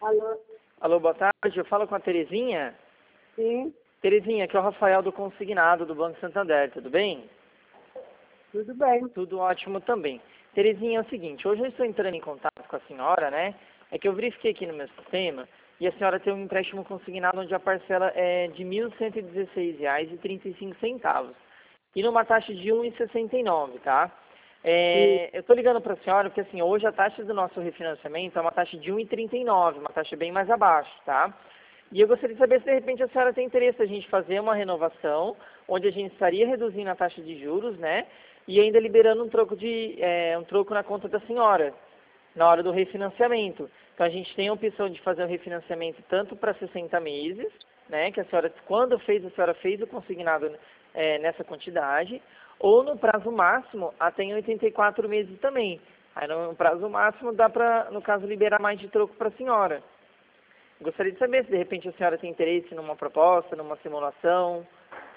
Alô? Alô, boa tarde. Eu falo com a Terezinha. Sim, Terezinha, aqui é o Rafael do Consignado do Banco Santander, tudo bem? tudo bem. Tudo ótimo também. Terezinha, é o seguinte, hoje eu estou entrando em contato com a senhora, né? É que eu verifiquei aqui no meu sistema e a senhora tem um empréstimo consignado onde a parcela é de R$ 1.116,35 e numa taxa de 1,69, tá? Sim. Eu estou ligando para a senhora porque assim, hoje a taxa do nosso refinanciamento é uma taxa de 1,39, uma taxa bem mais abaixo, tá? E eu gostaria de saber se de repente a senhora tem interesse a gente fazer uma renovação, onde a gente estaria reduzindo a taxa de juros, né? E ainda liberando um troco na conta da senhora, na hora do refinanciamento. Então a gente tem a opção de fazer o refinanciamento tanto para 60 meses, né? Que a senhora, quando fez, a senhora fez o consignado nessa quantidade, ou no prazo máximo até em 84 meses também. Aí no prazo máximo dá para, no caso, liberar mais de troco para a senhora. Gostaria de saber se de repente a senhora tem interesse numa proposta, numa simulação.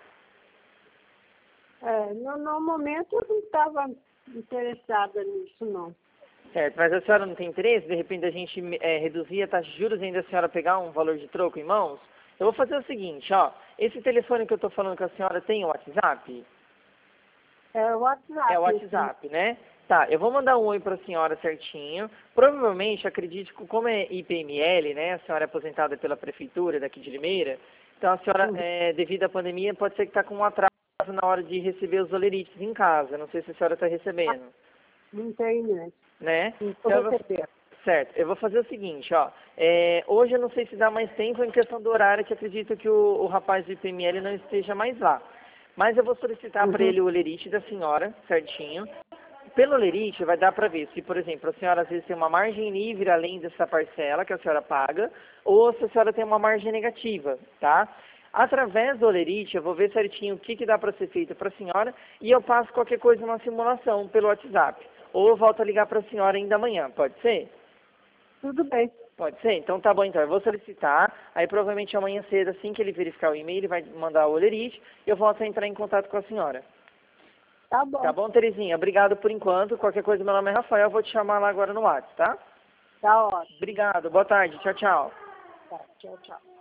No momento eu não estava interessada nisso, não. Certo, mas a senhora não tem interesse, de repente, a gente reduzir a taxa de juros e ainda a senhora pegar um valor de troco em mãos? Eu vou fazer o seguinte, ó, esse telefone que eu estou falando com a senhora tem o WhatsApp? É o WhatsApp. É o WhatsApp, né? Tá, eu vou mandar um oi para a senhora certinho. Provavelmente, acredite que como é IPML, né, a senhora é aposentada pela prefeitura daqui de Limeira, então a senhora, devido à pandemia, pode ser que está com um atraso na hora de receber os olerites em casa. Não sei se a senhora está recebendo, Não tem, né? né? Não estou Então, recebendo. certo, eu vou fazer o seguinte, ó. Hoje eu não sei se dá mais tempo em questão do horário, que acredito que o rapaz do IPML não esteja mais lá. Mas eu vou solicitar para ele o olerite da senhora, certinho. Pelo olerite vai dar para ver se, por exemplo, a senhora às vezes tem uma margem livre além dessa parcela que a senhora paga, ou se a senhora tem uma margem negativa, tá? Através do olerite eu vou ver certinho o que dá para ser feito para a senhora e eu passo qualquer coisa na simulação pelo WhatsApp. Ou eu volto a ligar para a senhora ainda amanhã, pode ser? Tudo bem. Pode ser? Então tá bom, então. Eu vou solicitar, aí provavelmente amanhã cedo, assim que ele verificar o e-mail, ele vai mandar o olerite e eu volto a entrar em contato com a senhora. Tá bom. Tá bom, Terezinha? Obrigado por enquanto. Qualquer coisa, meu nome é Rafael, eu vou te chamar lá agora no WhatsApp, tá? Tá ótimo. Obrigado, boa tarde, tchau, tchau. Tá, tchau, tchau.